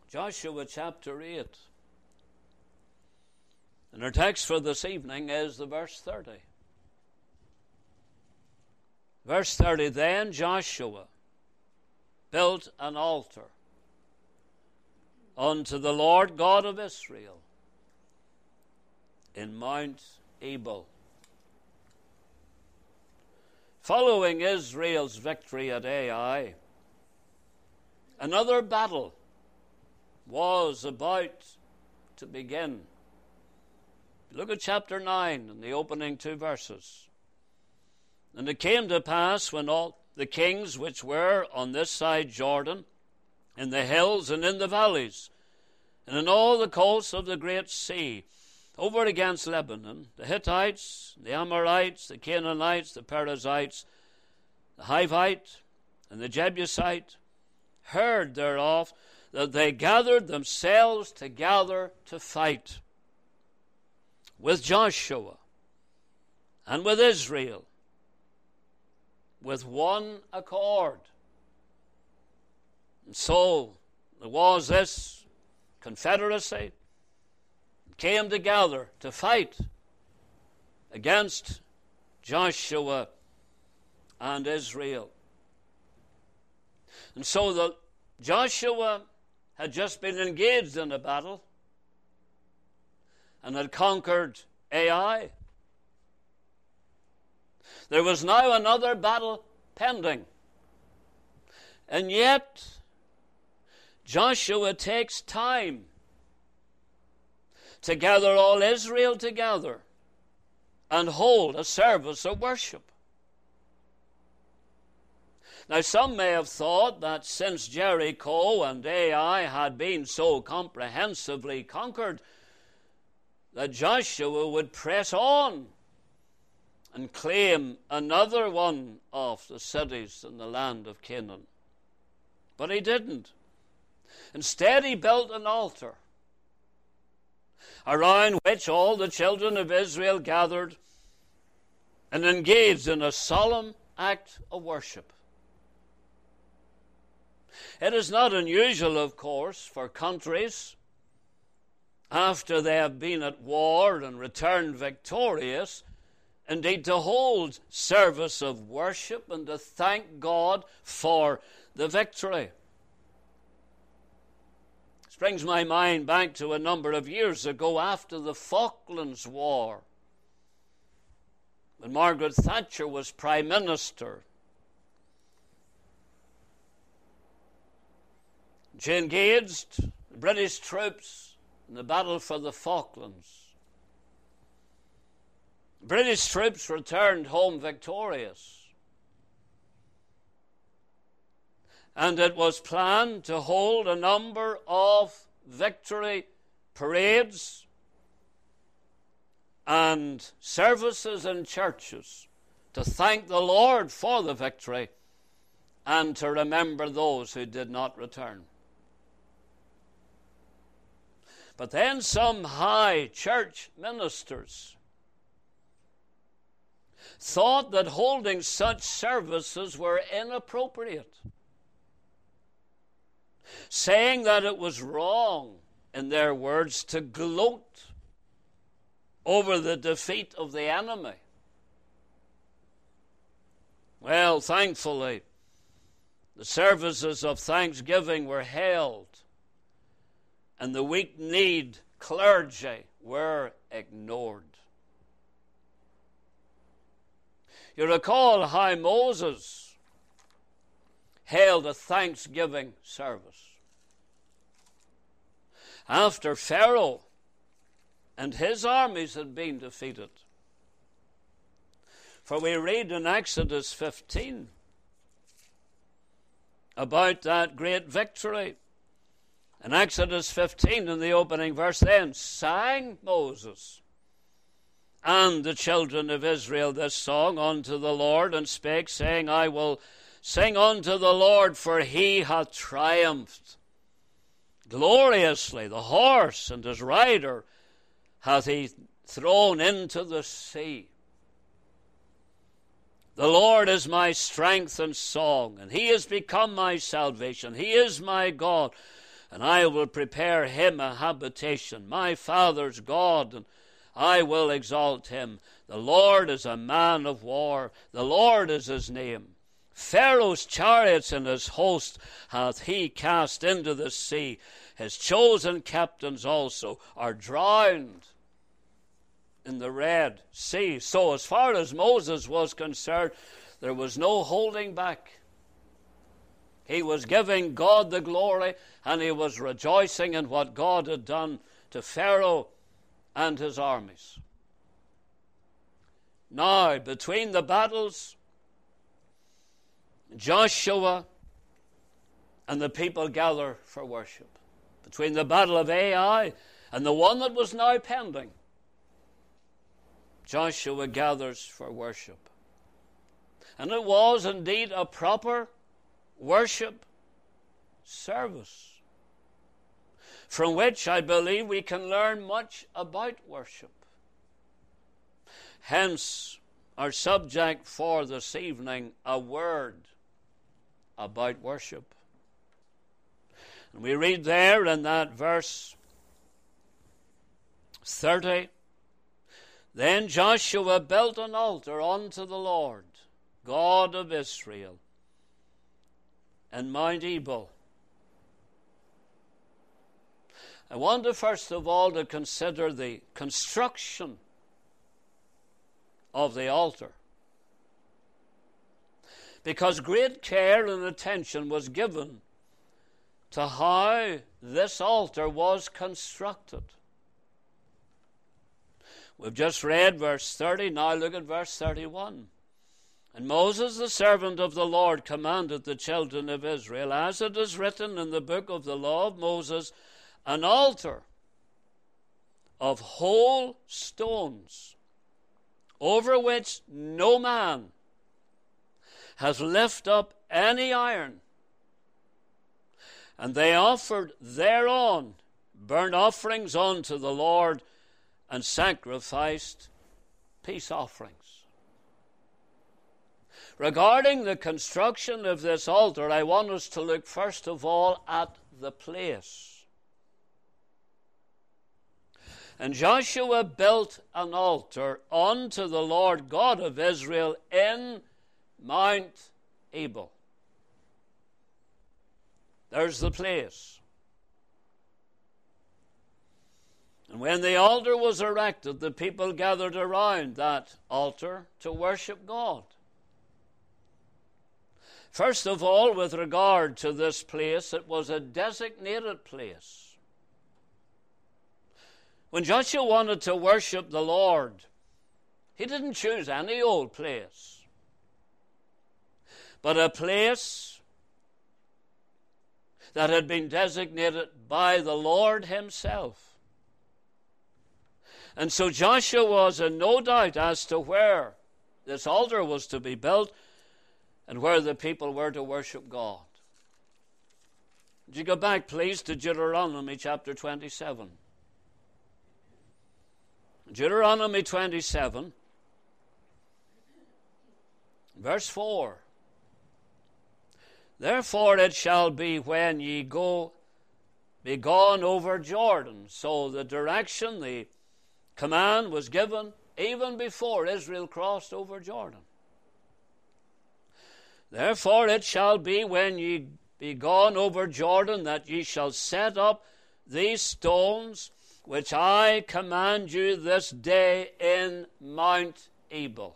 Joshua chapter 8. And our text for this evening is the verse 30. Verse 30, then Joshua built an altar unto the Lord God of Israel in Mount Ebal. Following Israel's victory at Ai, another battle was about to begin. Look at chapter 9 and the opening 2 verses. And it came to pass when all the kings which were on this side Jordan, in the hills and in the valleys, and in all the coasts of the great sea, over against Lebanon, the Hittites, the Amorites, the Canaanites, the Perizzites, the Hivite, and the Jebusite, heard thereof, that they gathered themselves together to fight with Joshua and with Israel with one accord. And so there was this confederacy, came together to fight against Joshua and Israel. And so Joshua had just been engaged in a battle and had conquered Ai. There was now another battle pending. And yet, Joshua takes time to gather all Israel together and hold a service of worship. Now, some may have thought that since Jericho and Ai had been so comprehensively conquered, that Joshua would press on and claim another one of the cities in the land of Canaan. But he didn't. Instead, he built an altar around which all the children of Israel gathered and engaged in a solemn act of worship. It is not unusual, of course, for countries, after they have been at war and returned victorious, indeed to hold service of worship and to thank God for the victory. This brings my mind back to a number of years ago after the Falklands War, when Margaret Thatcher was Prime Minister. She engaged the British troops in the battle for the Falklands. British troops returned home victorious. And it was planned to hold a number of victory parades and services in churches to thank the Lord for the victory and to remember those who did not return. But then some high church ministers thought that holding such services were inappropriate, saying that it was wrong, in their words, to gloat over the defeat of the enemy. Well, thankfully, the services of thanksgiving were held, and the weak-kneed clergy were ignored. You recall how Moses held a thanksgiving service after Pharaoh and his armies had been defeated. For we read in Exodus 15 about that great victory. In Exodus 15, in the opening verse, then sang Moses and the children of Israel this song unto the Lord, and spake, saying, I will sing unto the Lord, for he hath triumphed gloriously. The horse and his rider hath he thrown into the sea. The Lord is my strength and song, and he is become my salvation. He is my God, and I will prepare him a habitation, my father's God, and I will exalt him. The Lord is a man of war, the Lord is his name. Pharaoh's chariots and his host hath he cast into the sea. His chosen captains also are drowned in the Red Sea. So as far as Moses was concerned, there was no holding back. He was giving God the glory, and he was rejoicing in what God had done to Pharaoh and his armies. Now, between the battles, Joshua and the people gather for worship. Between the battle of Ai and the one that was now pending, Joshua gathers for worship. And it was indeed a proper worship service, from which I believe we can learn much about worship. Hence, our subject for this evening, a word about worship. And we read there in that verse 30, Then Joshua built an altar unto the Lord, God of Israel, in Mount Ebal. I want to first of all to consider the construction of the altar, because great care and attention was given to how this altar was constructed. We've just read verse 30, now look at verse 31. And Moses, the servant of the Lord, commanded the children of Israel, as it is written in the book of the law of Moses, an altar of whole stones, over which no man has lifted up any iron. And they offered thereon burnt offerings unto the Lord, and sacrificed peace offerings. Regarding the construction of this altar, I want us to look first of all at the place. And Joshua built an altar unto the Lord God of Israel in Mount Ebal. There's the place. And when the altar was erected, the people gathered around that altar to worship God. First of all, with regard to this place, it was a designated place. When Joshua wanted to worship the Lord, he didn't choose any old place, but a place that had been designated by the Lord himself. And so Joshua was in no doubt as to where this altar was to be built and where the people were to worship God. Would you go back, please, to Deuteronomy chapter 27. Deuteronomy 27, verse 4. Therefore it shall be when ye be gone over Jordan. So the direction, the command was given even before Israel crossed over Jordan. Therefore it shall be when ye be gone over Jordan that ye shall set up these stones which I command you this day in Mount Ebal.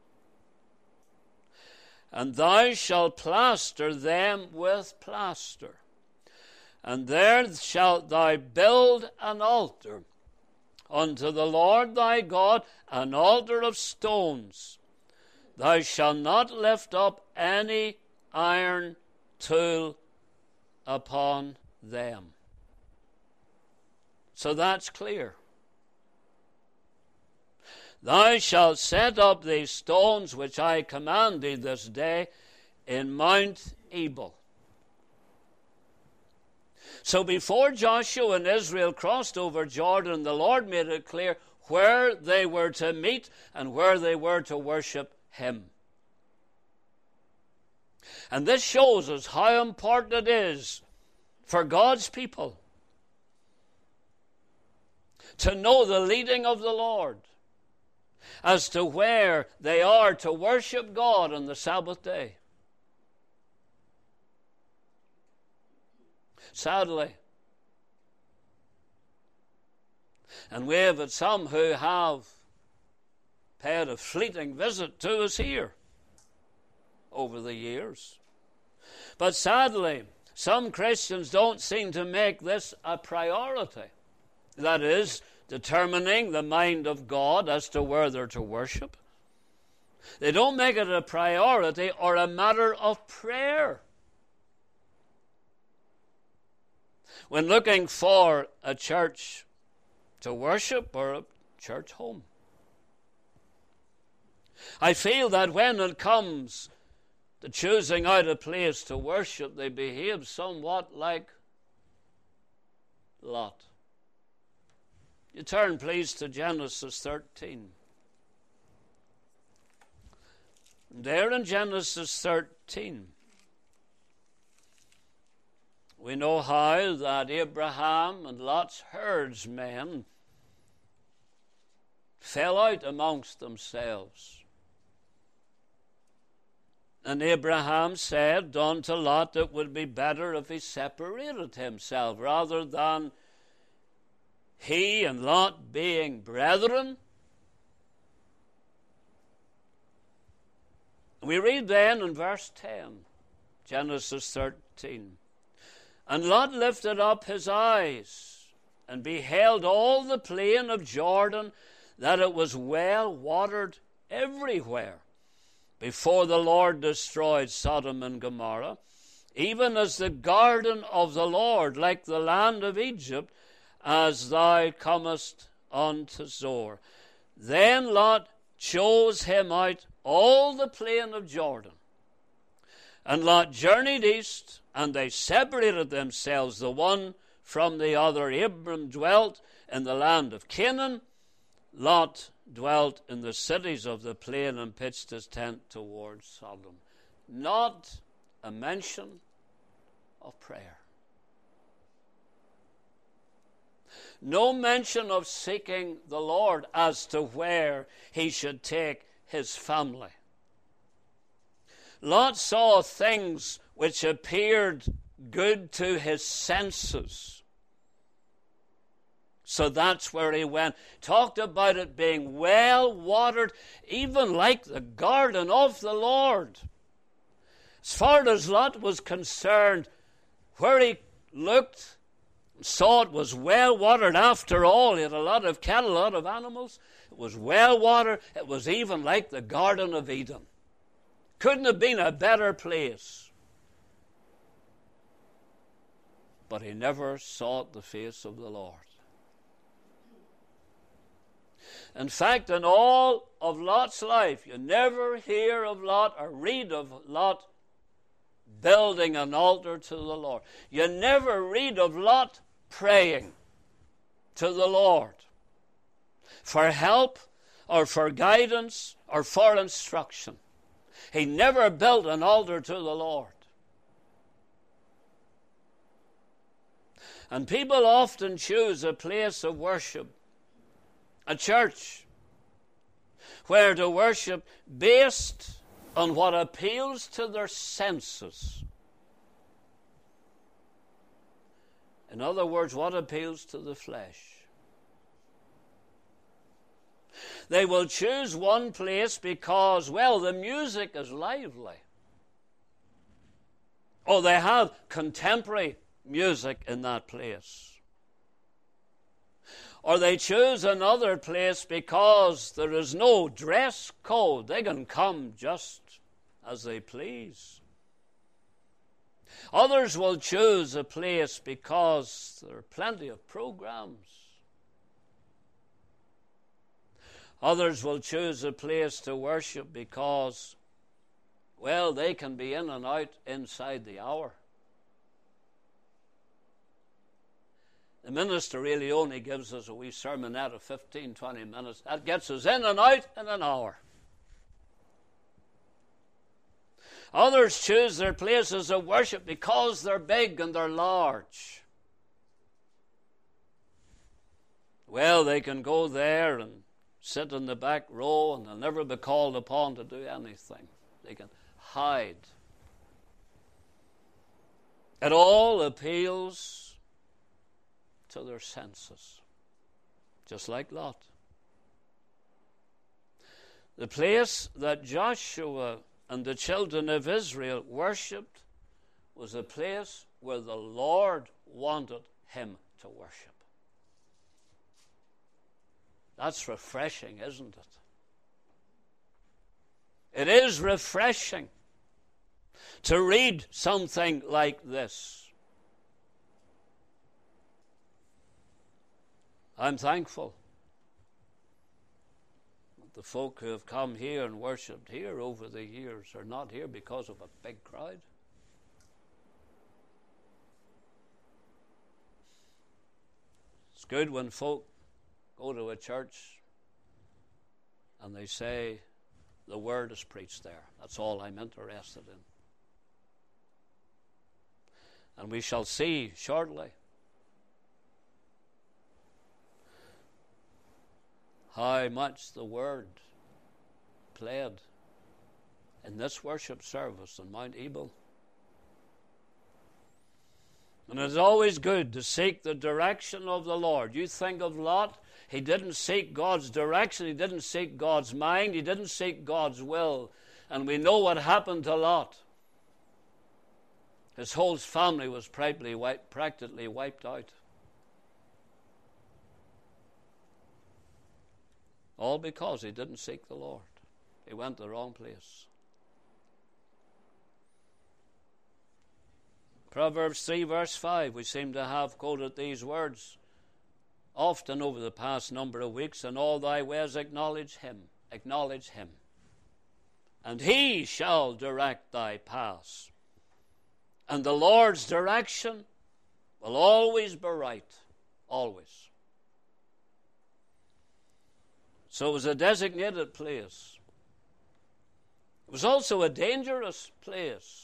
And thou shalt plaster them with plaster. And there shalt thou build an altar unto the Lord thy God, an altar of stones. Thou shalt not lift up any iron tool upon them. So that's clear. Thou shalt set up these stones which I command thee this day in Mount Ebal. So before Joshua and Israel crossed over Jordan, the Lord made it clear where they were to meet and where they were to worship him. And this shows us how important it is for God's people to know the leading of the Lord as to where they are to worship God on the Sabbath day. Sadly, and we have had some who have paid a fleeting visit to us here over the years. But sadly, some Christians don't seem to make this a priority. That is, determining the mind of God as to where they're to worship. They don't make it a priority or a matter of prayer when looking for a church to worship or a church home. I feel that when it comes to choosing out a place to worship, they behave somewhat like Lot. You turn, please, to Genesis 13. There in Genesis 13, we know how that Abraham and Lot's herdsmen fell out amongst themselves. And Abraham said unto Lot it would be better if he separated himself rather than he and Lot being brethren. We read then in verse 10, Genesis 13. And Lot lifted up his eyes and beheld all the plain of Jordan, that it was well watered everywhere, before the Lord destroyed Sodom and Gomorrah, even as the garden of the Lord, like the land of Egypt, as thou comest unto Zoar. Then Lot chose him out all the plain of Jordan. And Lot journeyed east, and they separated themselves the one from the other. Abram dwelt in the land of Canaan. Lot dwelt in the cities of the plain and pitched his tent towards Sodom. Not a mention of prayer. No mention of seeking the Lord as to where he should take his family. Lot saw things which appeared good to his senses. So that's where he went. Talked about it being well watered, even like the garden of the Lord. As far as Lot was concerned, where he looked, saw it was well watered. After all, he had a lot of cattle, a lot of animals. It was well watered. It was even like the Garden of Eden. Couldn't have been a better place. But he never sought the face of the Lord. In fact, in all of Lot's life, you never hear of Lot or read of Lot building an altar to the Lord. You never read of Lot praying to the Lord for help or for guidance or for instruction. He never built an altar to the Lord. And people often choose a place of worship, a church, where to worship based on what appeals to their senses. In other words, what appeals to the flesh. They will choose one place because, well, the music is lively. Or they have contemporary music in that place. Or they choose another place because there is no dress code. They can come just as they please. Others will choose a place because there are plenty of programs. Others will choose a place to worship because, well, they can be in and out inside the hour. The minister really only gives us a wee sermonette of 15, 20 minutes. That gets us in and out in an hour. Others choose their places of worship because they're big and they're large. Well, they can go there and sit in the back row and they'll never be called upon to do anything. They can hide. It all appeals to their senses, just like Lot. The place that Joshua and the children of Israel worshipped was a place where the Lord wanted him to worship. That's refreshing, isn't it? It is refreshing to read something like this. I'm thankful that the folk who have come here and worshipped here over the years are not here because of a big crowd. It's good when folk go to a church and they say, the word is preached there. That's all I'm interested in. And we shall see shortly how much the word played in this worship service on Mount Ebal. And it's always good to seek the direction of the Lord. You think of Lot, he didn't seek God's direction, he didn't seek God's mind, he didn't seek God's will. And we know what happened to Lot. His whole family was practically wiped out. All because he didn't seek the Lord. He went to the wrong place. Proverbs 3 verse 5, we seem to have quoted these words often over the past number of weeks. In all thy ways acknowledge him, and he shall direct thy paths. And the Lord's direction will always be right, always. So it was a designated place. It was also a dangerous place.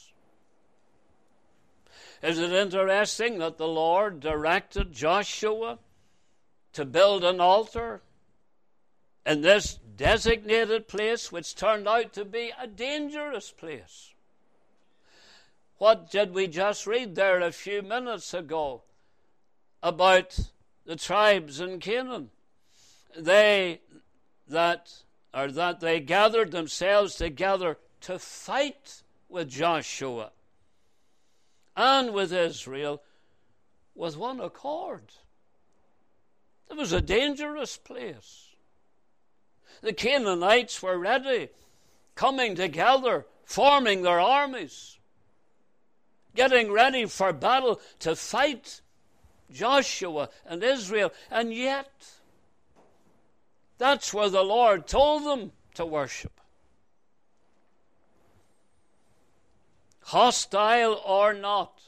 Is it interesting that the Lord directed Joshua to build an altar in this designated place, which turned out to be a dangerous place? What did we just read there a few minutes ago about the tribes in Canaan? They gathered themselves together to fight with Joshua and with Israel with one accord. It was a dangerous place. The Canaanites were ready, coming together, forming their armies, getting ready for battle to fight Joshua and Israel. And yet, that's where the Lord told them to worship. Hostile or not,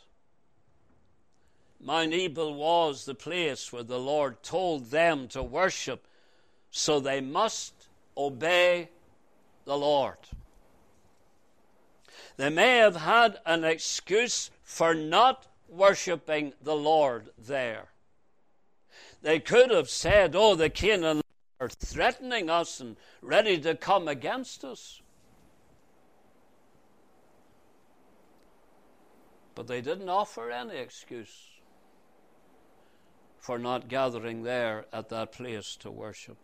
Mount Ebal was the place where the Lord told them to worship, so they must obey the Lord. They may have had an excuse for not worshiping the Lord there. They could have said, oh, the Canaanites are threatening us and ready to come against us. But they didn't offer any excuse for not gathering there at that place to worship.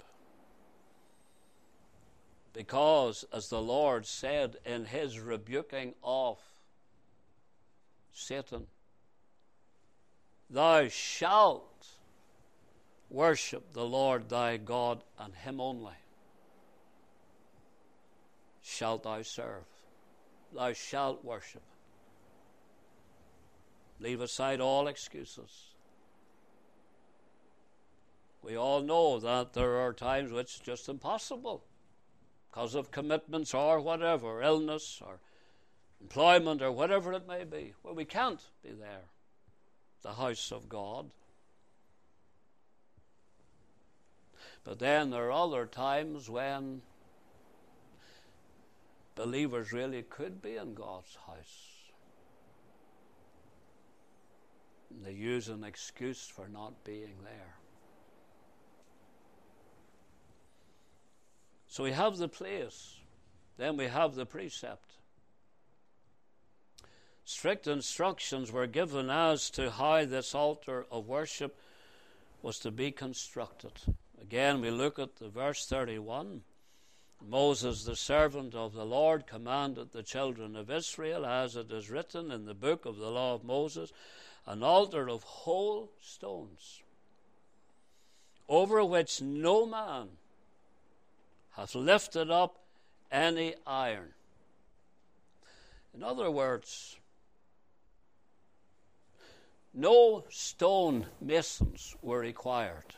Because, as the Lord said in his rebuking of Satan, thou shalt worship the Lord thy God, and him only shalt thou serve. Thou shalt worship. Leave aside all excuses. We all know that there are times which it's just impossible because of commitments or whatever, illness or employment or whatever it may be, where we can't be there, the house of God. But then there are other times when believers really could be in God's house. And they use an excuse for not being there. So we have the place, then we have the precept. Strict instructions were given as to how this altar of worship was to be constructed. Again, we look at the verse 31. Moses, the servant of the Lord, commanded the children of Israel, as it is written in the book of the law of Moses, an altar of whole stones, over which no man hath lifted up any iron. In other words, no stone masons were required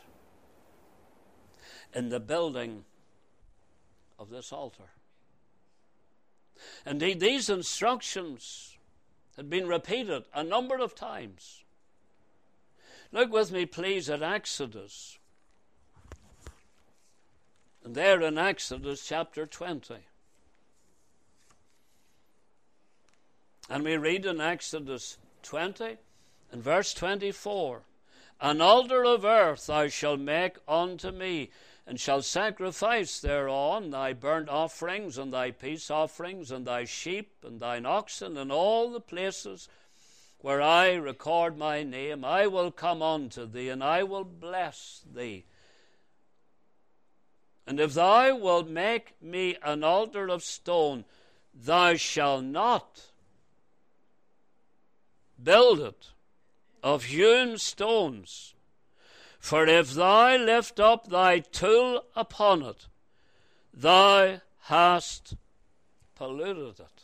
in the building of this altar. Indeed, these instructions had been repeated a number of times. Look with me, please, at Exodus. And there in Exodus chapter 20. And we read in Exodus 20 and verse 24, an altar of earth thou shalt make unto me, and shalt sacrifice thereon thy burnt offerings and thy peace offerings and thy sheep and thine oxen and all the places where I record my name. I will come unto thee, and I will bless thee. And if thou wilt make me an altar of stone, thou shalt not build it of hewn stones. For if thou lift up thy tool upon it, thou hast polluted it.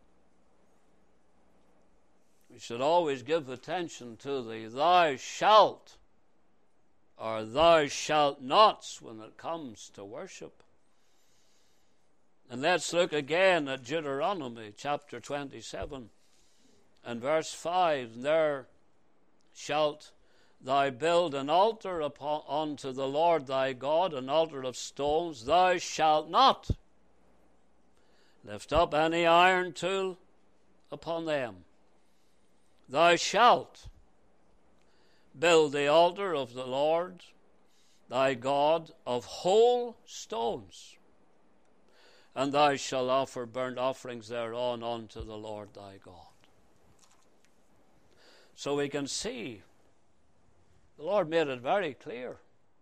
We should always give attention to the thou shalt or thou shalt nots when it comes to worship. And let's look again at Deuteronomy chapter 27 and verse 5. There shalt thou build an altar unto the Lord thy God, an altar of stones. Thou shalt not lift up any iron tool upon them. Thou shalt build the altar of the Lord thy God of whole stones, and thou shalt offer burnt offerings thereon unto the Lord thy God. So we can see the Lord made it very clear.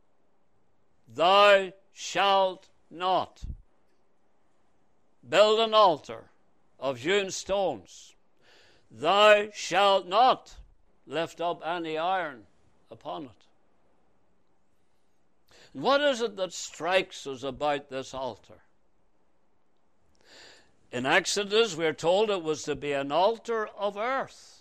Thou shalt not build an altar of hewn stones. Thou shalt not lift up any iron upon it. And what is it that strikes us about this altar? In Exodus, we're told it was to be an altar of earth.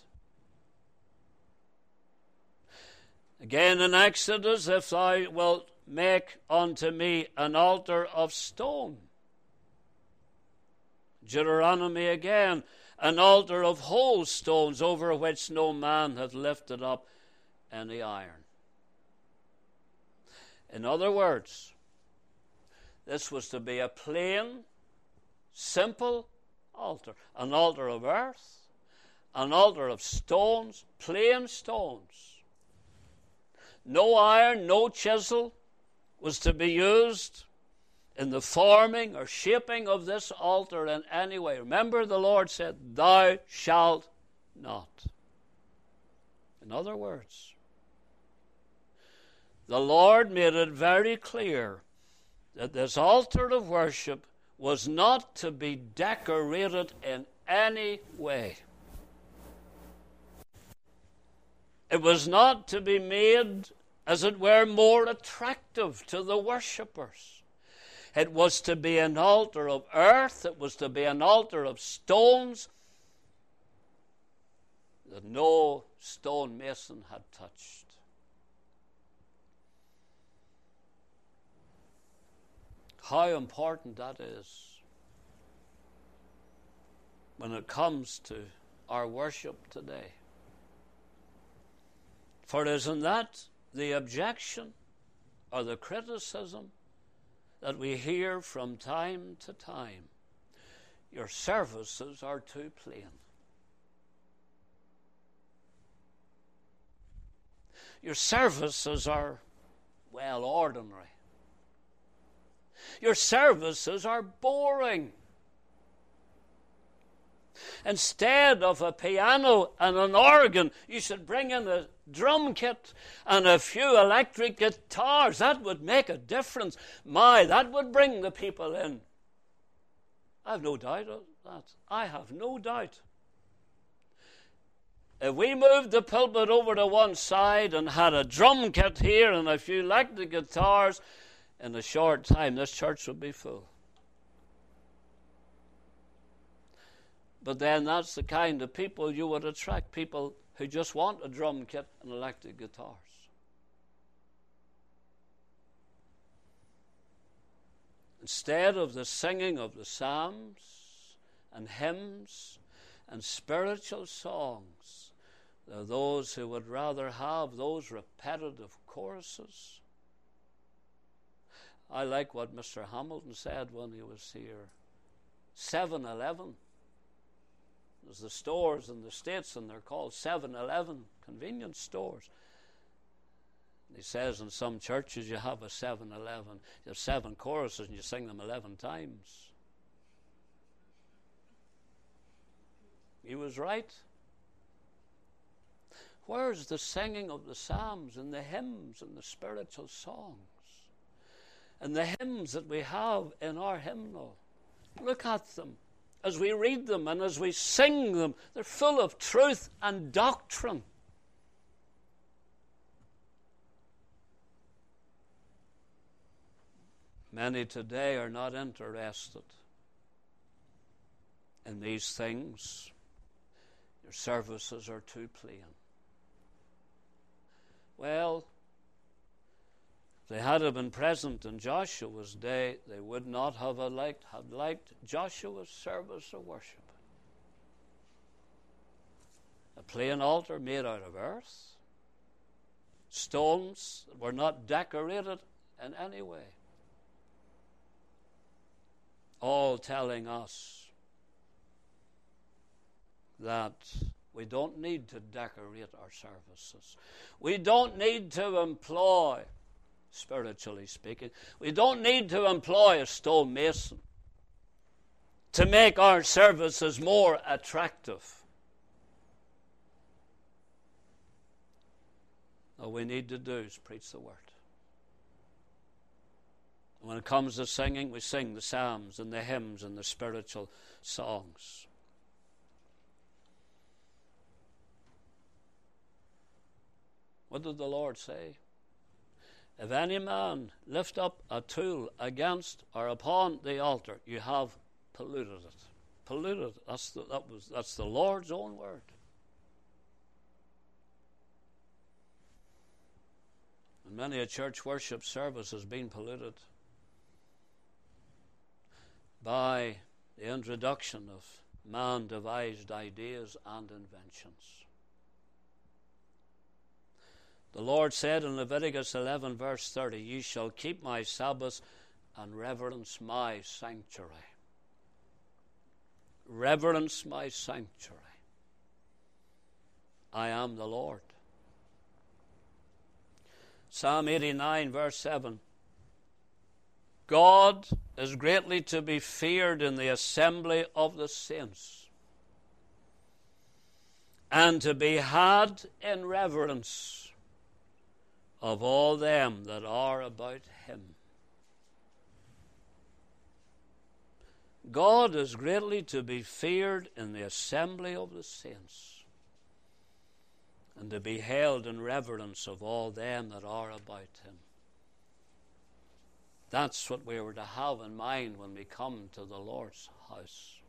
Again in Exodus, if thou wilt make unto me an altar of stone. Deuteronomy again, an altar of whole stones, over which no man hath lifted up any iron. In other words, this was to be a plain, simple altar. An altar of earth, an altar of stones, plain stones. No iron, no chisel was to be used in the forming or shaping of this altar in any way. Remember, the Lord said, thou shalt not. In other words, the Lord made it very clear that this altar of worship was not to be decorated in any way. It was not to be made, as it were, more attractive to the worshippers. It was to be an altar of earth. It was to be an altar of stones that no stone mason had touched. How important that is when it comes to our worship today. For isn't that the objection or the criticism that we hear from time to time? your services are too plain. Your services are, well, ordinary. Your services are boring. Instead of a piano and an organ, you should bring in a drum kit and a few electric guitars. That would make a difference. That would bring the people in. I have no doubt of that. I have no doubt. If we moved the pulpit over to one side and had a drum kit here and a few electric guitars, in a short time this church would be full. But then that's the kind of people you would attract, people who just want a drum kit and electric guitars. Instead of the singing of the psalms and hymns and spiritual songs, there are those who would rather have those repetitive choruses. I like what Mr. Hamilton said when he was here. 7-Eleven. There's the stores in the States, and they're called 7-Eleven, convenience stores. He says in some churches you have a 7-Eleven. You have 7 choruses and you sing them 11 times. He was right. Where's the singing of the psalms and the hymns and the spiritual songs? And the hymns that we have in our hymnal. Look at them. As we read them and as we sing them, they're full of truth and doctrine. Many today are not interested in these things. Your services are too plain. Well, if they had been present in Joshua's day, they would not have liked Joshua's service of worship. A plain altar made out of earth, stones that were not decorated in any way. All telling us that we don't need to decorate our services. We don't need to employ, spiritually speaking, we don't need to employ a stonemason to make our services more attractive. All we need to do is preach the word. When it comes to singing, we sing the psalms and the hymns and the spiritual songs. What did the Lord say? If any man lift up a tool against or upon the altar, you have polluted it. Polluted. That's the Lord's own word. And many a church worship service has been polluted by the introduction of man-devised ideas and inventions. The Lord said in Leviticus 11, verse 30, "Ye shall keep my Sabbaths and reverence my sanctuary." Reverence my sanctuary. I am the Lord. Psalm 89, verse 7. God is greatly to be feared in the assembly of the saints, and to be had in reverence of all them that are about him. God is greatly to be feared in the assembly of the saints, and to be held in reverence of all them that are about him. That's what we were to have in mind when we come to the Lord's house.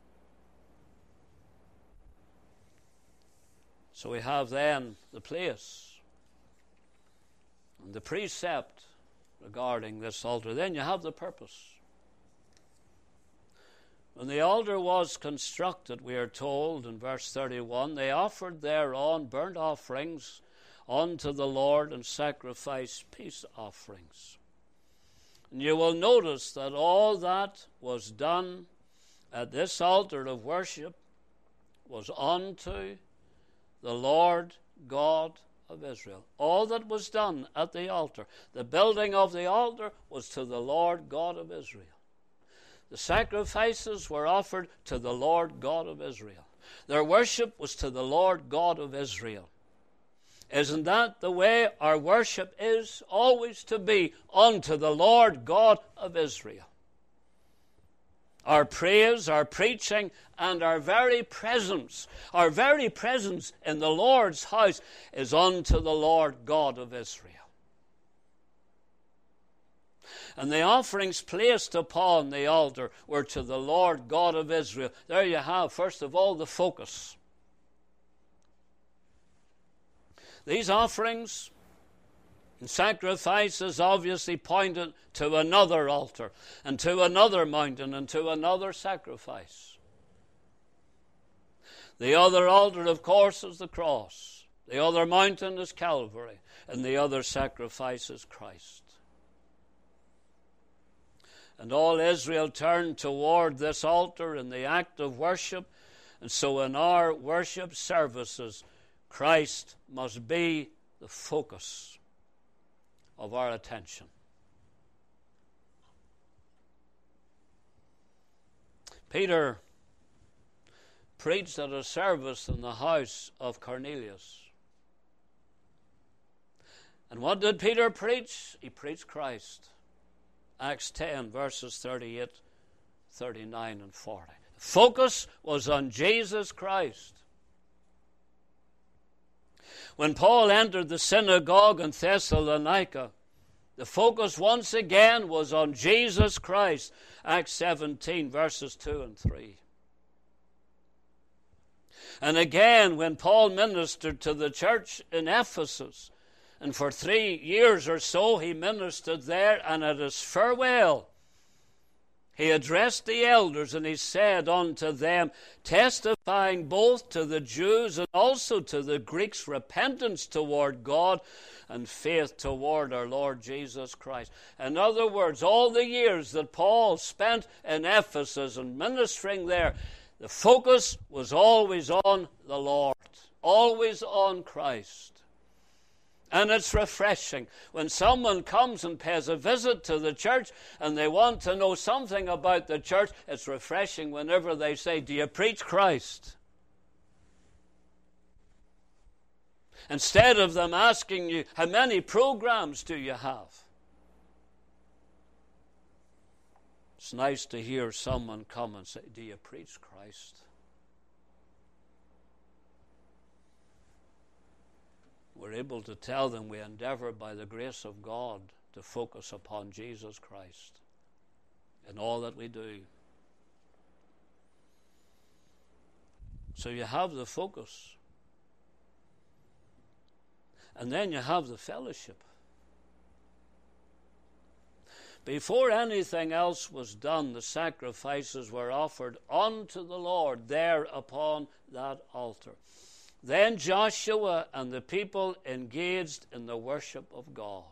So we have then the place and the precept regarding this altar. Then you have the purpose. When the altar was constructed, we are told in verse 31, they offered thereon burnt offerings unto the Lord and sacrificed peace offerings. And you will notice that all that was done at this altar of worship was unto the Lord God of Israel. All that was done at the altar, the building of the altar, was to the Lord God of Israel. The sacrifices were offered to the Lord God of Israel. Their worship was to the Lord God of Israel. Isn't that the way our worship is always to be? Unto the Lord God of Israel. Our praise, our preaching, and our very presence in the Lord's house is unto the Lord God of Israel. And the offerings placed upon the altar were to the Lord God of Israel. There you have, first of all, the focus. These offerings and sacrifices obviously pointed to another altar and to another mountain and to another sacrifice. The other altar, of course, is the cross. The other mountain is Calvary. And the other sacrifice is Christ. And all Israel turned toward this altar in the act of worship. And so in our worship services, Christ must be the focus of our attention. Peter preached at a service in the house of Cornelius. And what did Peter preach? He preached Christ. Acts 10, verses 38, 39, and 40. The focus was on Jesus Christ. When Paul entered the synagogue in Thessalonica, the focus once again was on Jesus Christ. Acts 17, verses 2 and 3. And again, when Paul ministered to the church in Ephesus, and for 3 years or so he ministered there, and at his farewell, he addressed the elders, and he said unto them, testifying both to the Jews and also to the Greeks repentance toward God and faith toward our Lord Jesus Christ. In other words, all the years that Paul spent in Ephesus and ministering there, the focus was always on the Lord, always on Christ. And it's refreshing when someone comes and pays a visit to the church and they want to know something about the church. It's refreshing whenever they say, do you preach Christ? Instead of them asking you, how many programs do you have? It's nice to hear someone come and say, do you preach Christ? We're able to tell them we endeavor by the grace of God to focus upon Jesus Christ in all that we do. So you have the focus. And then you have the fellowship. Before anything else was done, the sacrifices were offered unto the Lord there upon that altar. Then Joshua and the people engaged in the worship of God.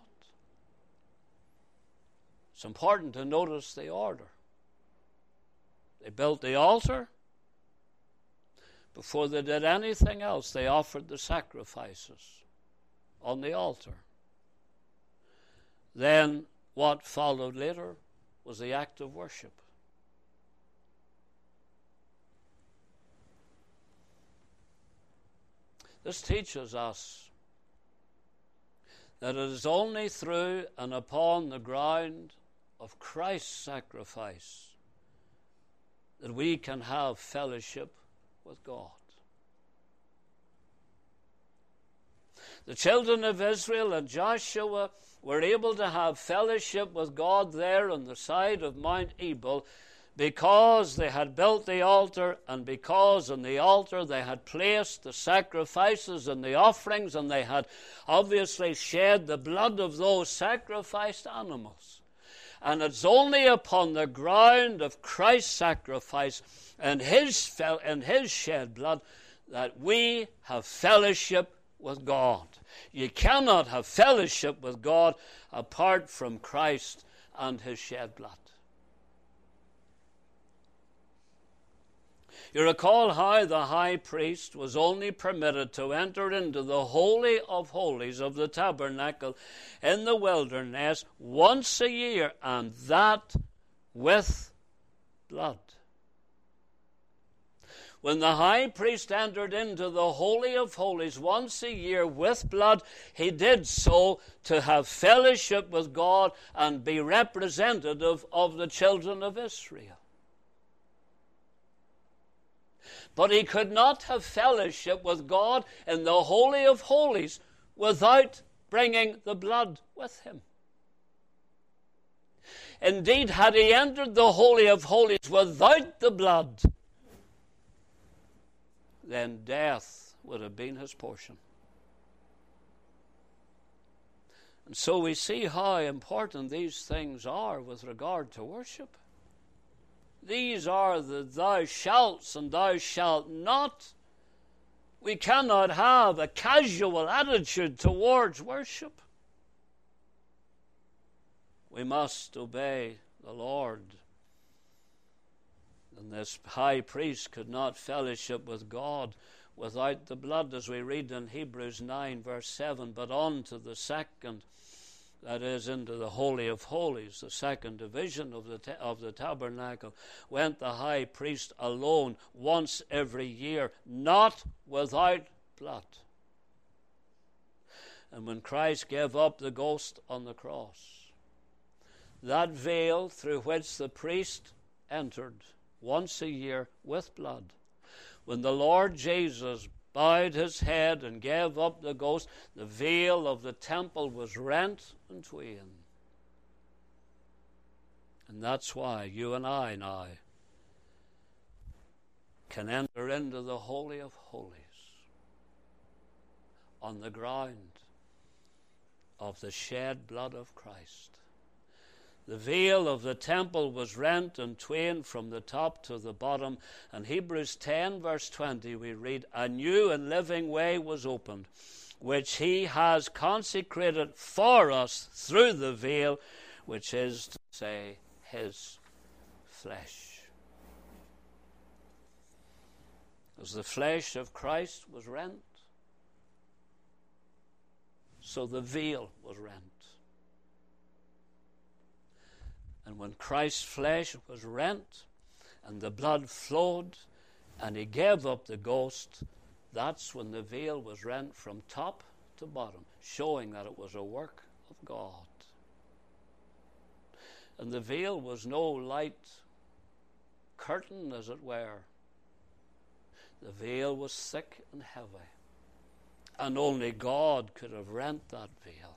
It's important to notice the order. They built the altar. Before they did anything else, they offered the sacrifices on the altar. Then what followed later was the act of worship. This teaches us that it is only through and upon the ground of Christ's sacrifice that we can have fellowship with God. The children of Israel and Joshua were able to have fellowship with God there on the side of Mount Ebal because they had built the altar, and because on the altar they had placed the sacrifices and the offerings, and they had obviously shed the blood of those sacrificed animals. And it's only upon the ground of Christ's sacrifice and his shed blood that we have fellowship with God. You cannot have fellowship with God apart from Christ and his shed blood. You recall how the high priest was only permitted to enter into the Holy of Holies of the tabernacle in the wilderness once a year, and that with blood. When the high priest entered into the Holy of Holies once a year with blood, he did so to have fellowship with God and be representative of the children of Israel. But he could not have fellowship with God in the Holy of Holies without bringing the blood with him. Indeed, had he entered the Holy of Holies without the blood, then death would have been his portion. And so we see how important these things are with regard to worship. These are the thou shalts and thou shalt not. We cannot have a casual attitude towards worship. We must obey the Lord. And this high priest could not fellowship with God without the blood, as we read in Hebrews 9 verse 7. But on to the second, that is, into the Holy of Holies, the second division of the tabernacle, went the high priest alone once every year, not without blood. And when Christ gave up the ghost on the cross, that veil through which the priest entered once a year with blood, when the Lord Jesus bowed his head and gave up the ghost, the veil of the temple was rent in twain. And that's why you and I now can enter into the Holy of Holies on the ground of the shed blood of Christ. The veil of the temple was rent in twain from the top to the bottom. And Hebrews 10 verse 20 we read, a new and living way was opened, which he has consecrated for us through the veil, which is to say, his flesh. As the flesh of Christ was rent, so the veil was rent. And when Christ's flesh was rent and the blood flowed and he gave up the ghost, that's when the veil was rent from top to bottom, showing that it was a work of God. And the veil was no light curtain, as it were. The veil was thick and heavy, and only God could have rent that veil.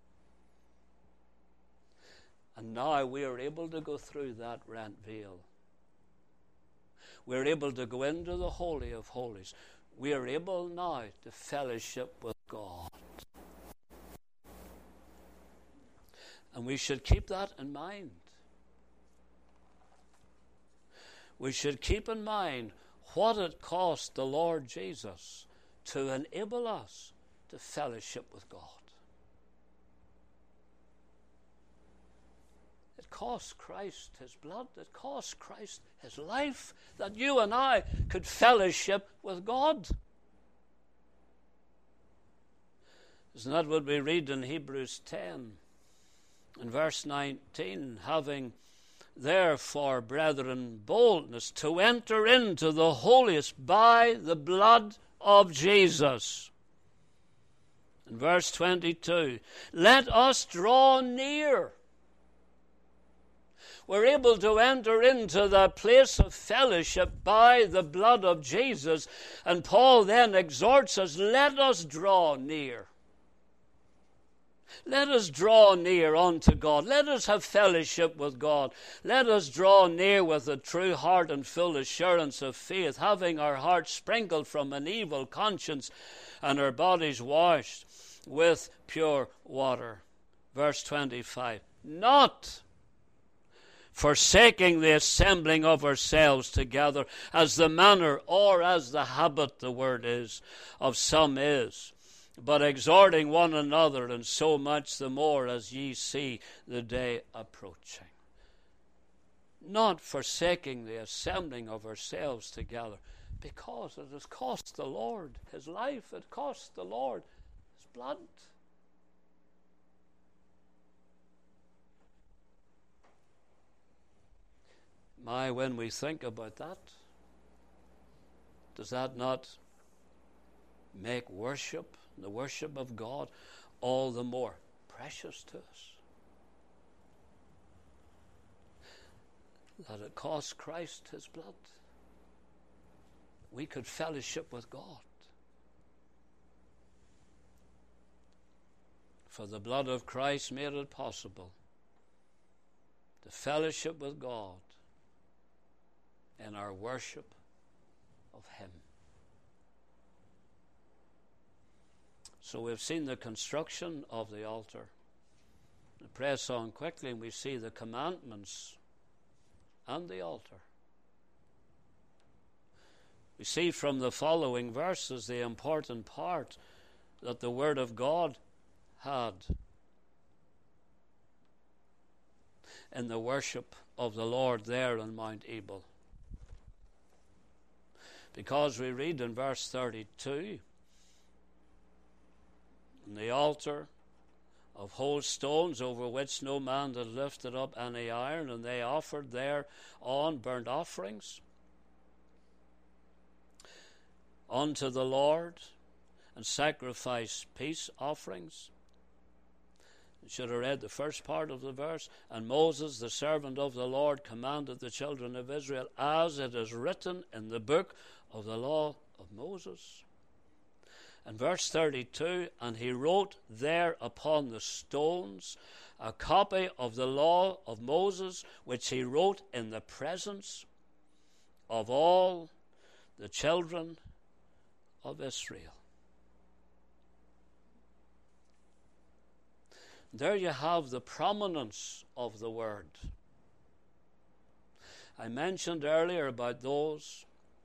And now we are able to go through that rent veil. We're able to go into the Holy of Holies. We are able now to fellowship with God. And we should keep that in mind. We should keep in mind what it cost the Lord Jesus to enable us to fellowship with God. It cost Christ his blood. It cost Christ his life that you and I could fellowship with God. Isn't that what we read in Hebrews 10 and verse 19? Having therefore, brethren, boldness to enter into the holiest by the blood of Jesus. In verse 22, let us draw near. We're able to enter into the place of fellowship by the blood of Jesus. And Paul then exhorts us, let us draw near. Let us draw near unto God. Let us have fellowship with God. Let us draw near with a true heart and full assurance of faith, having our hearts sprinkled from an evil conscience and our bodies washed with pure water. Verse 25, not forsaking the assembling of ourselves together, as the manner or as the habit, the word is, of some is, but exhorting one another, and so much the more as ye see the day approaching. not forsaking the assembling of ourselves together, because it has cost the Lord his life, it cost the Lord his blood. When we think about that, does that not make worship, the worship of God, all the more precious to us? That it cost Christ his blood. We could fellowship with God. For the blood of Christ made it possible to fellowship with God in our worship of him. So we've seen the construction of the altar. We press on quickly and we see the commandments and the altar. We see from the following verses the important part that the Word of God had in the worship of the Lord there on Mount Ebal. Because we read in verse 32, "And the altar of whole stones, over which no man had lifted up any iron, and they offered thereon burnt offerings unto the Lord, and sacrificed peace offerings." You should have read the first part of the verse. "And Moses, the servant of the Lord, commanded the children of Israel, as it is written in the book of the law of Moses." And verse 32, "And he wrote there upon the stones a copy of the law of Moses, which he wrote in the presence of all the children of Israel." There you have the prominence of the Word. I mentioned earlier about those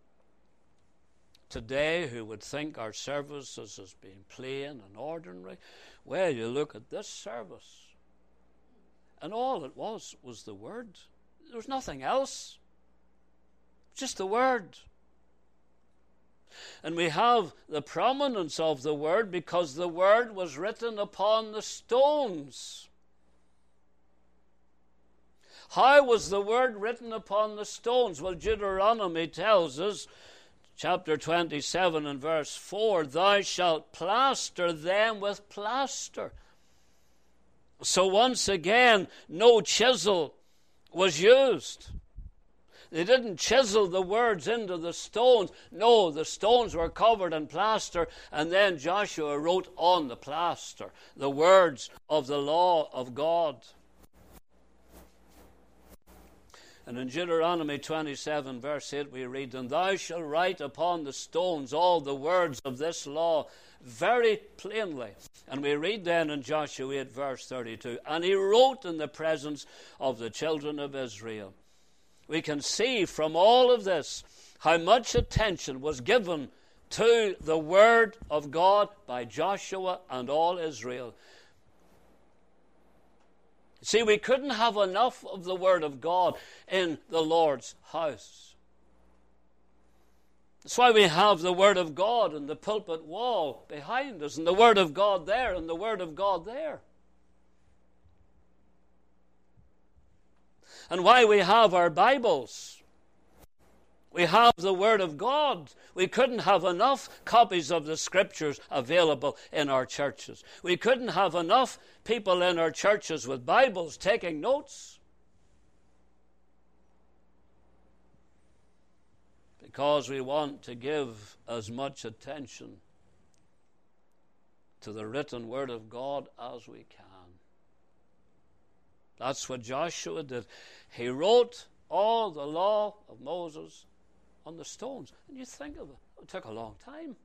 today who would think our services as being plain and ordinary. Well, you look at this service, and all it was the Word. There was nothing else. Just the Word. And we have the prominence of the Word because the Word was written upon the stones. How was the Word written upon the stones? Well, Deuteronomy tells us, chapter 27 and verse 4, "Thou shalt plaster them with plaster." So once again, no chisel was used. They didn't chisel the words into the stones. No, the stones were covered in plaster, and then Joshua wrote on the plaster the words of the law of God. And in Deuteronomy 27, verse 8, we read, "And thou shalt write upon the stones all the words of this law very plainly." And we read then in Joshua 8, verse 32, "And he wrote in the presence of the children of Israel." We can see from all of this how much attention was given to the Word of God by Joshua and all Israel. See, we couldn't have enough of the Word of God in the Lord's house. That's why we have the Word of God in the pulpit wall behind us, and the Word of God there, and the Word of God there. And why we have our Bibles. We have the Word of God. We couldn't have enough copies of the Scriptures available in our churches. We couldn't have enough people in our churches with Bibles taking notes. Because we want to give as much attention to the written Word of God as we can. That's what Joshua did. He wrote all the law of Moses on the stones. And you think of it, it took a long time.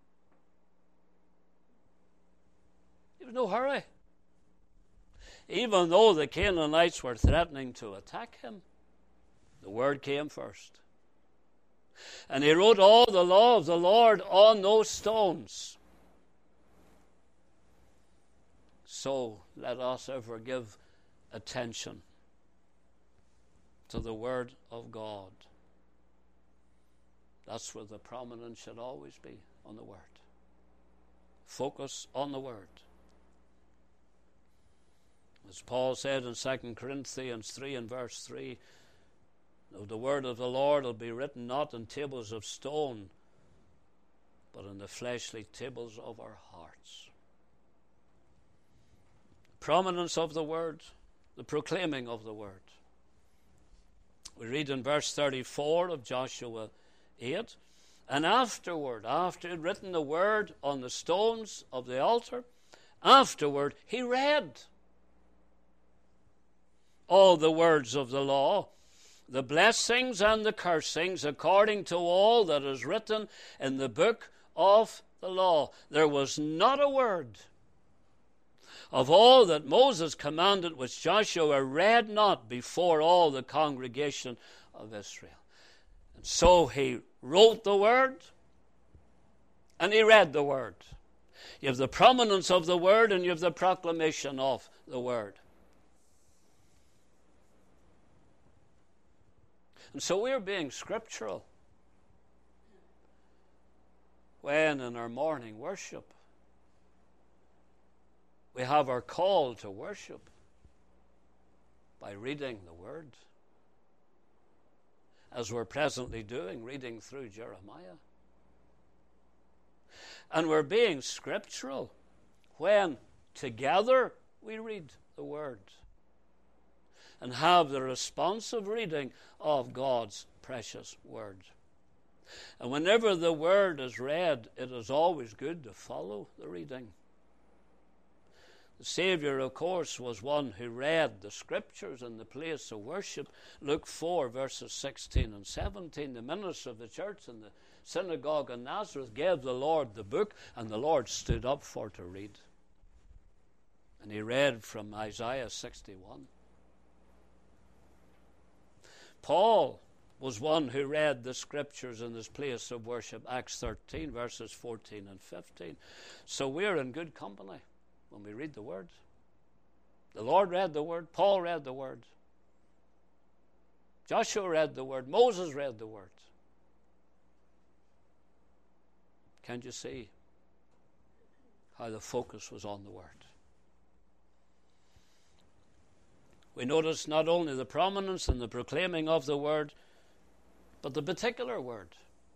There was no hurry. Even though the Canaanites were threatening to attack him, the Word came first. And he wrote all the law of the Lord on those stones. So let us ever give attention to the Word of God. That's where the prominence should always be, on the Word. Focus on the Word. As Paul said in 2 Corinthians 3 and verse 3, the word of the Lord will be written not in tables of stone, but in the fleshly tables of our hearts. Prominence of the Word, the proclaiming of the Word. We read in verse 34 of Joshua 8, and afterward, after he had written the word on the stones of the altar, afterward he read all the words of the law, the blessings and the cursings, according to all that is written in the book of the law. There was not a word of all that Moses commanded which Joshua read not before all the congregation of Israel. And so he wrote the word and he read the word. You have the prominence of the word and you have the proclamation of the word. And so we're being scriptural when in our morning worship we have our call to worship by reading the Word, as we're presently doing, reading through Jeremiah. And we're being scriptural when together we read the Word and have the responsive reading of God's precious Word. And whenever the Word is read, it is always good to follow the reading. The Savior, of course, was one who read the Scriptures in the place of worship. Luke 4, verses 16 and 17. The minister of the church in the synagogue in Nazareth gave the Lord the book, and the Lord stood up for to read. And he read from Isaiah 61. Paul was one who read the Scriptures in his place of worship, Acts 13, verses 14 and 15. So we're in good company when we read the Word. The Lord read the Word. Paul read the Word. Joshua read the Word. Moses read the Word. Can't you see how the focus was on the Word? We notice not only the prominence and the proclaiming of the Word, but the particular Word.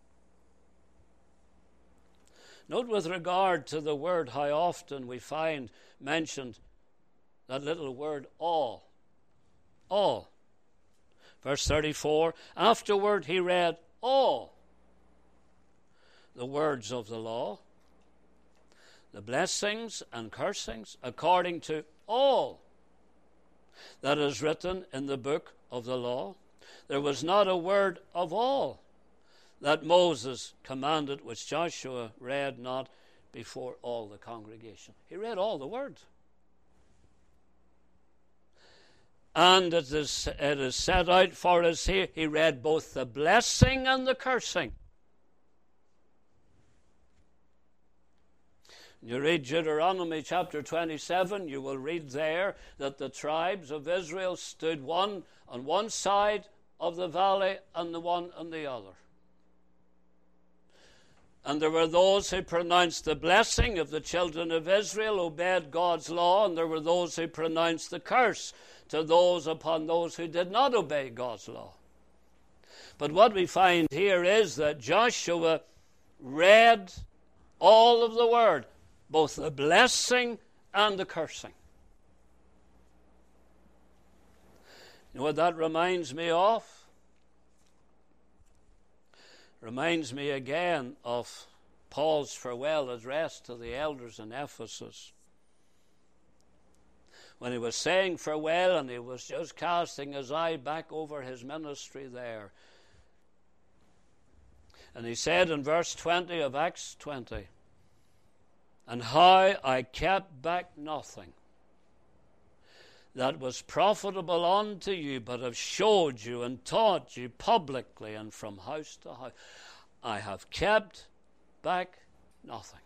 Note with regard to the Word how often we find mentioned that little word, all. All. Verse 34, afterward he read all the words of the law, the blessings and cursings, according to all that is written in the book of the law. There was not a word of all that Moses commanded which Joshua read not before all the congregation. He read all the word. And it is set out for us here, he read both the blessing and the cursing. You read Deuteronomy chapter 27, you will read there that the tribes of Israel stood one on one side of the valley and the one on the other. And there were those who pronounced the blessing if the children of Israel obeyed God's law, and there were those who pronounced the curse to those upon those who did not obey God's law. But what we find here is that Joshua read all of the word, both the blessing and the cursing. You know what that reminds me of? Reminds me again of Paul's farewell address to the elders in Ephesus. When he was saying farewell and he was just casting his eye back over his ministry there. And he said in verse 20 of Acts 20, and how I kept back nothing that was profitable unto you, but have showed you and taught you publicly and from house to house. I have kept back nothing.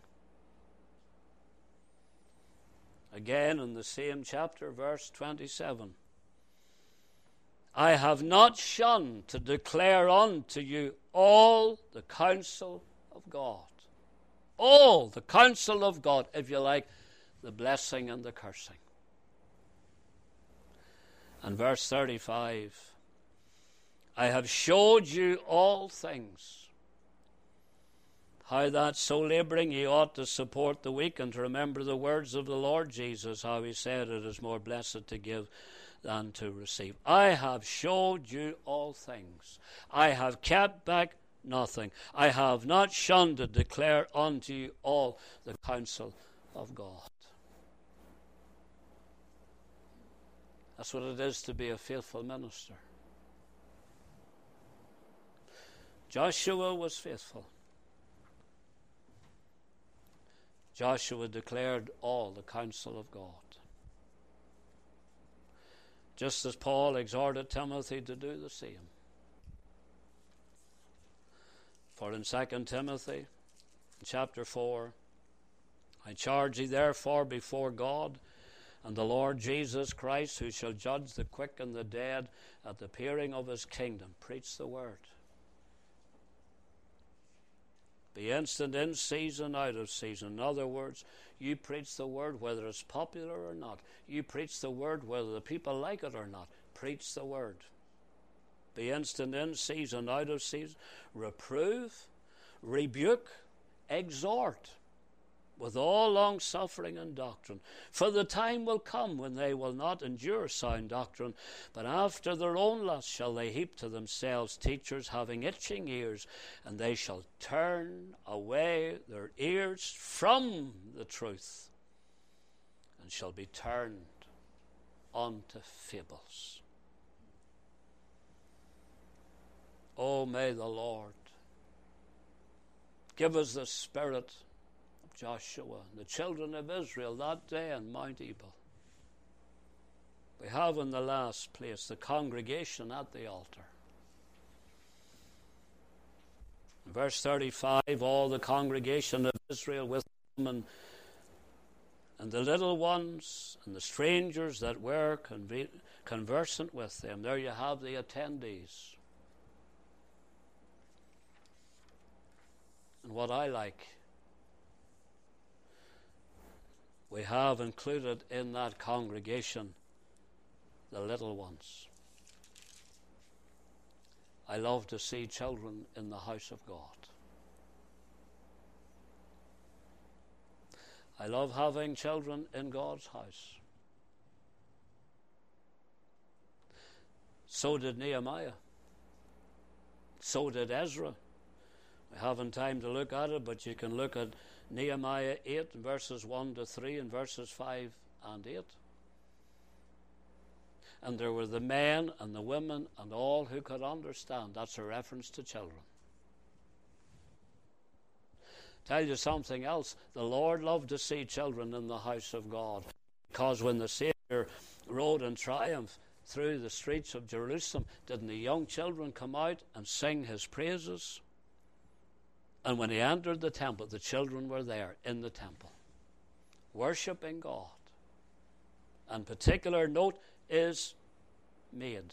Again in the same chapter, verse 27. I have not shunned to declare unto you all the counsel of God. All the counsel of God, if you like, the blessing and the cursing. And verse 35, I have showed you all things, how that so laboring ye ought to support the weak, and to remember the words of the Lord Jesus, how he said, it is more blessed to give than to receive. I have showed you all things. I have kept back nothing. I have not shunned to declare unto you all the counsel of God. That's what it is to be a faithful minister. Joshua was faithful. Joshua declared all the counsel of God. Just as Paul exhorted Timothy to do the same. For in 2 Timothy, chapter 4, I charge thee therefore before God and the Lord Jesus Christ, who shall judge the quick and the dead at the appearing of his kingdom. Preach the word. Be instant in season, out of season. In other words, you preach the word whether it's popular or not. You preach the word whether the people like it or not. Preach the word. Be instant in season, out of season. Reprove, rebuke, exhort with all long suffering and doctrine. For the time will come when they will not endure sound doctrine, but after their own lust shall they heap to themselves teachers having itching ears, and they shall turn away their ears from the truth, and shall be turned unto fables. Oh, may the Lord give us the spirit Joshua, the children of Israel that day on Mount Ebal. We have in the last place the congregation at the altar. In verse 35, all the congregation of Israel with them, and the little ones and the strangers that were conversant with them. There you have the attendees. And what I like, we have included in that congregation the little ones. I love to see children in the house of God. I love having children in God's house. So did Nehemiah. So did Ezra. We haven't time to look at it, but you can look at Nehemiah 8, verses 1 to 3, and verses 5 and 8. And there were the men and the women and all who could understand. That's a reference to children. Tell you something else. The Lord loved to see children in the house of God, because when the Savior rode in triumph through the streets of Jerusalem, didn't the young children come out and sing his praises? And when he entered the temple, the children were there in the temple, worshiping God. And particular note is made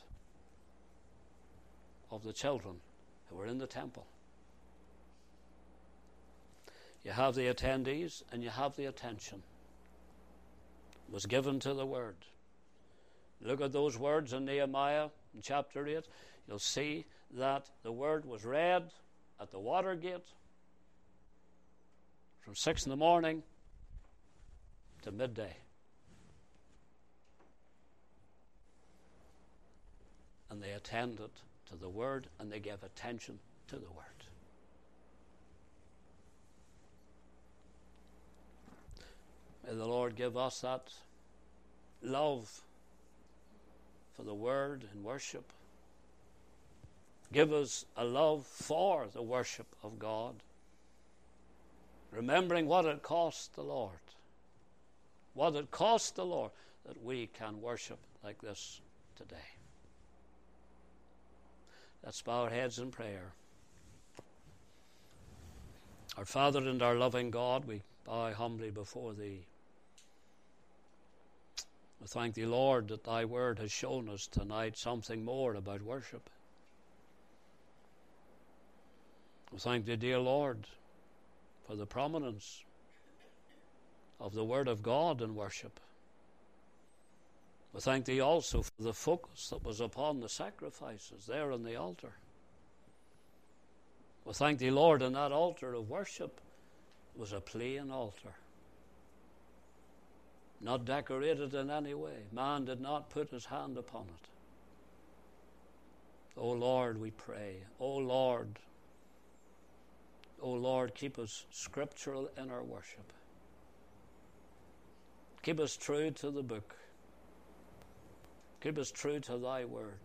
of the children who were in the temple. You have the attendees and you have the attention. It was given to the word. Look at those words in Nehemiah in chapter 8. You'll see that the word was read at the water gate from 6 in the morning to midday. And they attended to the word and they gave attention to the word. May the Lord give us that love for the word and worship. Give us a love for the worship of God, remembering what it cost the Lord. What it cost the Lord that we can worship like this today. Let's bow our heads in prayer. Our Father and our loving God, we bow humbly before Thee. We thank thee, Lord, that thy word has shown us tonight something more about worship. We thank thee, dear Lord, for the prominence of the word of God in worship. We thank thee also for the focus that was upon the sacrifices there on the altar. We thank thee, Lord, in that altar of worship was a plain altar, not decorated in any way. Man did not put his hand upon it. O Lord, we pray. O Lord, keep us scriptural in our worship. Keep us true to the book. Keep us true to thy word.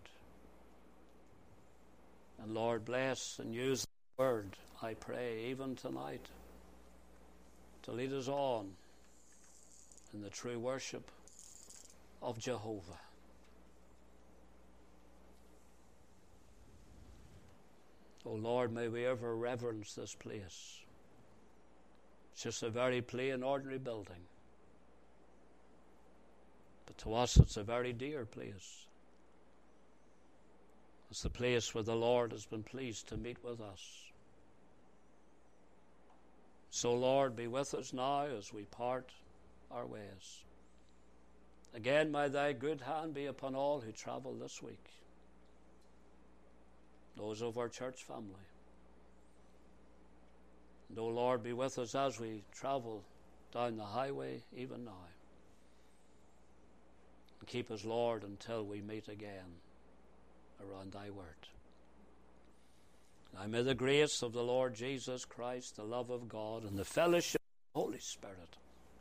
And Lord, bless and use the word, I pray, even tonight, to lead us on in the true worship of Jehovah. O Lord, may we ever reverence this place. It's just a very plain, ordinary building. But to us it's a very dear place. It's the place where the Lord has been pleased to meet with us. So, Lord, be with us now as we part our ways. Again, may thy good hand be upon all who travel this week, those of our church family. And, O Lord, be with us as we travel down the highway even now. And keep us, Lord, until we meet again around thy word. Now may the grace of the Lord Jesus Christ, the love of God, and the fellowship of the Holy Spirit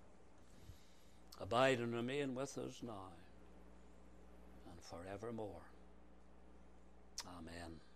abide and remain with us now and forevermore. Amen.